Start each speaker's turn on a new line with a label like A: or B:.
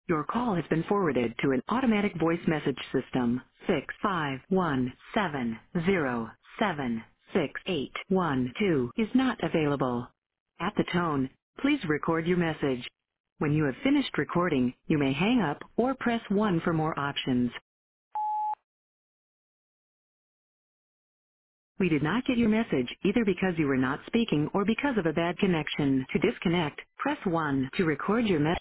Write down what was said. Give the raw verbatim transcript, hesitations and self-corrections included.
A: Your call has been forwarded to an automatic voice message system. Six five one seven zero seven six eight one two is not available. At the tone, please record your message. When you have finished recording, you may hang up or press one for more options. We did not get your message either because you were not speaking or because of a bad connection. To disconnect, press one. To record your message.